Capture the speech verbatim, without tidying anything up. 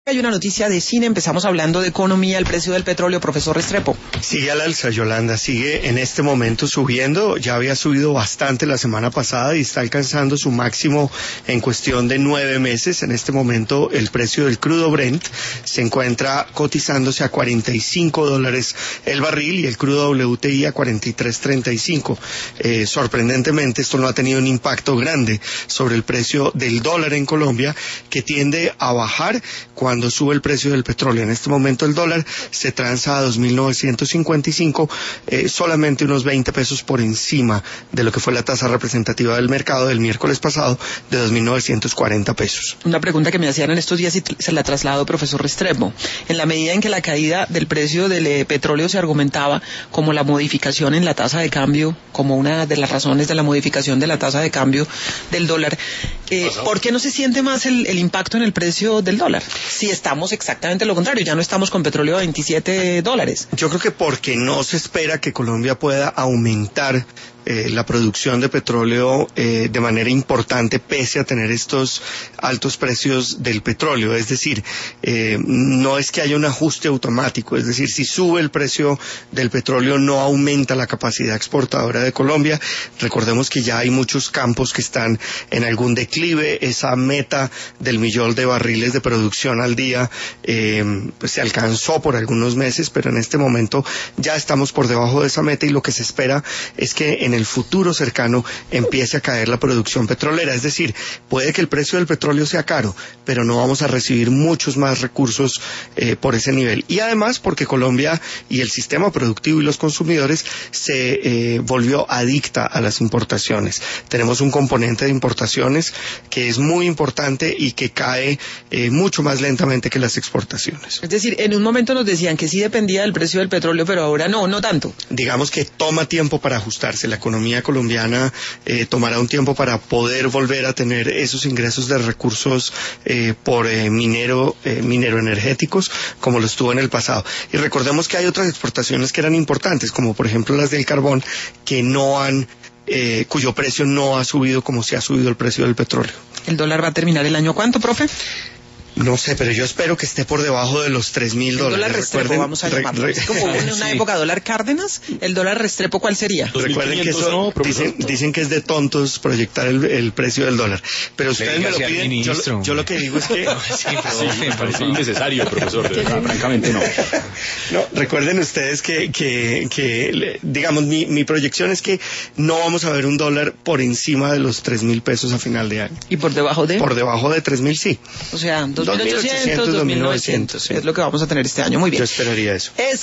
Hay una noticia de cine, empezamos hablando de economía, el precio del petróleo, profesor Restrepo. Sigue al alza, Yolanda, sigue en este momento subiendo, ya había subido bastante la semana pasada y está alcanzando su máximo en cuestión de nueve meses. En este momento el precio del crudo Brent se encuentra cotizándose a cuarenta y cinco dólares el barril y el crudo W T I a cuarenta y tres treinta y cinco. Eh, sorprendentemente esto no ha tenido un impacto grande sobre el precio del dólar en Colombia, que tiende a bajar cuando cuando sube el precio del petróleo. En este momento el dólar se transa a dos mil novecientos cincuenta y cinco, eh, solamente unos veinte pesos por encima de lo que fue la tasa representativa del mercado del miércoles pasado de dos mil novecientos cuarenta pesos. Una pregunta que me hacían en estos días y se la traslado, profesor Restrepo. En la medida en que la caída del precio del eh, petróleo se argumentaba como la modificación en la tasa de cambio, como una de las razones de la modificación de la tasa de cambio del dólar, eh, ¿por qué no se siente más el, el impacto en el precio del dólar? Si estamos exactamente lo contrario, ya no estamos con petróleo a veintisiete dólares. Yo creo que porque no se espera que Colombia pueda aumentar eh, la producción de petróleo eh, de manera importante pese a tener estos altos precios del petróleo. Es decir, eh, no es que haya un ajuste automático, es decir, si sube el precio del petróleo no aumenta la capacidad exportadora de Colombia. Recordemos que ya hay muchos campos que están en algún declive, esa meta del millón de barriles de producción al día eh, pues se alcanzó por algunos meses, pero en este momento ya estamos por debajo de esa meta y lo que se espera es que en el futuro cercano empiece a caer la producción petrolera. Es decir, puede que el precio del petróleo sea caro, pero no vamos a recibir muchos más recursos eh, por ese nivel. Y además porque Colombia y el sistema productivo y los consumidores se eh, volvió adicta a las importaciones. Tenemos un componente de importaciones que es muy importante y que cae eh, mucho más lentamente que las exportaciones. Es decir, en un momento nos decían que sí dependía del precio del petróleo, pero ahora no, no tanto. Digamos que toma tiempo para ajustarse. La economía colombiana eh, tomará un tiempo para poder volver a tener esos ingresos de recursos eh, por eh, minero, eh, minero energéticos, como lo estuvo en el pasado. Y recordemos que hay otras exportaciones que eran importantes, como por ejemplo las del carbón, que no han Eh, cuyo precio no ha subido como se ha subido el precio del petróleo. ¿El dólar va a terminar el año cuánto, profe? No sé, pero yo espero que esté por debajo de los tres mil dólares. El dólar Restrepo, vamos a llamarlo. Re, re, es como en una sí. época dólar Cárdenas, el dólar Restrepo, ¿cuál sería? Recuerden que eso, no, dicen, dicen que es de tontos proyectar el, el precio del dólar. Pero ustedes me lo piden, yo, yo lo que digo es que... No, sí, sí, me parece innecesario, profesor, de verdad, francamente no. No, recuerden ustedes que, que, que digamos, mi, mi proyección es que no vamos a ver un dólar por encima de los tres mil pesos a final de año. ¿Y por debajo de? Por debajo de tres mil, sí. O sea, dos mil ochocientos, dos mil novecientos, es lo que vamos a tener este año. Muy bien. Yo esperaría eso. Es